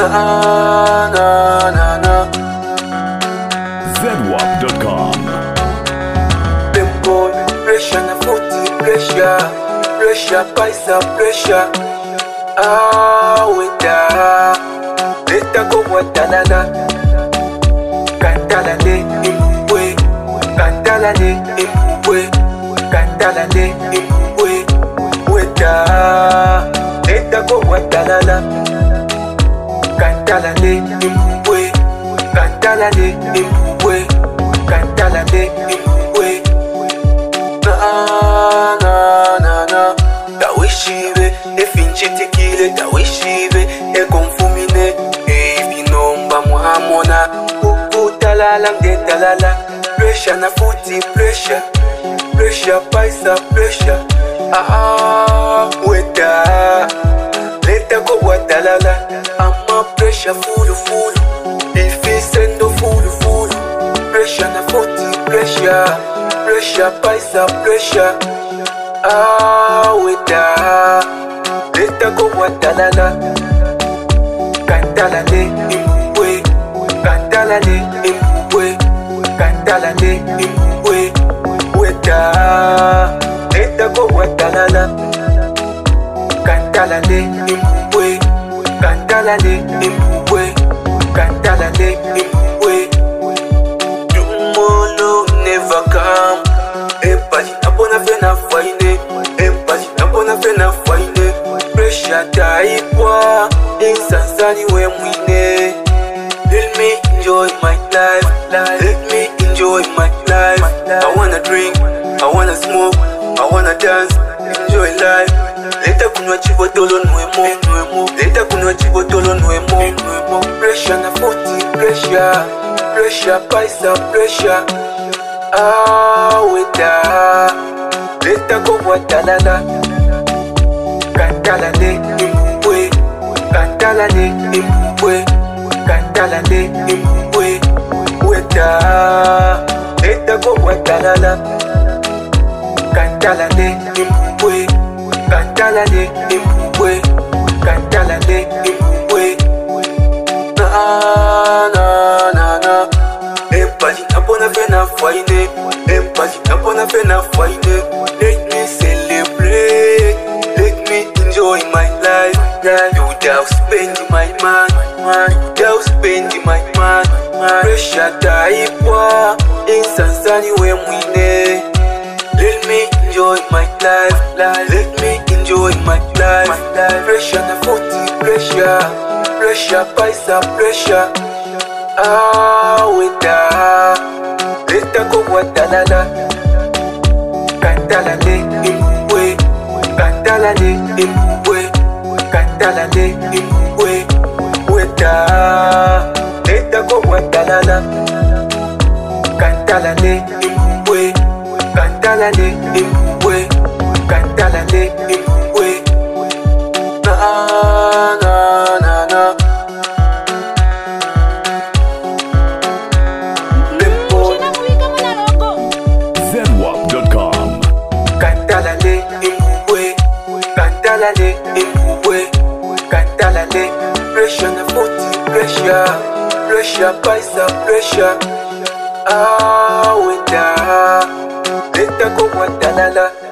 na. ZWAP.com. Them boy, pressure na footy, pressure, paisa, pressure. Wenda, leta go watanana. Kantalane, imwe, kantalane, imwe, kantalane, imwe. Wenda, leta go watanana. Kantalane, imwe, kantalane, imwe, kantalane, imwe. Na. Tawishive, efinchitikile, tawishive, ekonfumine, evinomba muhamona, ukutalala ngetalala, pressure na footy, pressure, paisa, pressure. Weta, leta go watalala, ama pressure full, ifisendo full, pressure na footy, pressure, paisa, pressure. Weta, leta go watalala. Kantalane, imwe, kantalane, imwe, kantalane, imwe. Weta, leta go watalala. Kantalane, imwe, kantalane, imwe, kantalane, imwe. Tomorrow never come. Empati napona fena faine, empati napona fena faine. Pressure taipwa, insansani we mwine. Let me enjoy my life, let me enjoy my life. I wanna drink, I wanna smoke, I wanna dance, enjoy life. Leta kunywa chibotolo nwemo, leta kunywa chibotolo nwemo. Pressure na footy, pressure, paisa, pressure. Weta, leta go watalala. Kantalane, imwe, kantalane, imwe, kantalane, imwe. Weta, leta go watalala. Kantalane, imwe, kantalane, imwe, kantalane, imwe. Na. Empati napona fena faine, empati napona fena faine. Let me celebrate, let me enjoy my life. Without spending my money, without spending my money. Pressure taipwa, insansani we mwine. Let me enjoy my life, let me enjoy my life. Pressure na footy, pressure, paisa, pressure. Weta, leta go watalala. Kantalane, imwe, kantalane, imwe, kantalane, imwe. Weta, leta go watalala. Kantalane, imwe, kantalane, imwe, kantalane, imwe. Na. ZWAP.com. Kantalane, imwe, kantalane, imwe, kantalane. Pressure na footy, pressure, paisa, pressure. Weta, leta go watalala.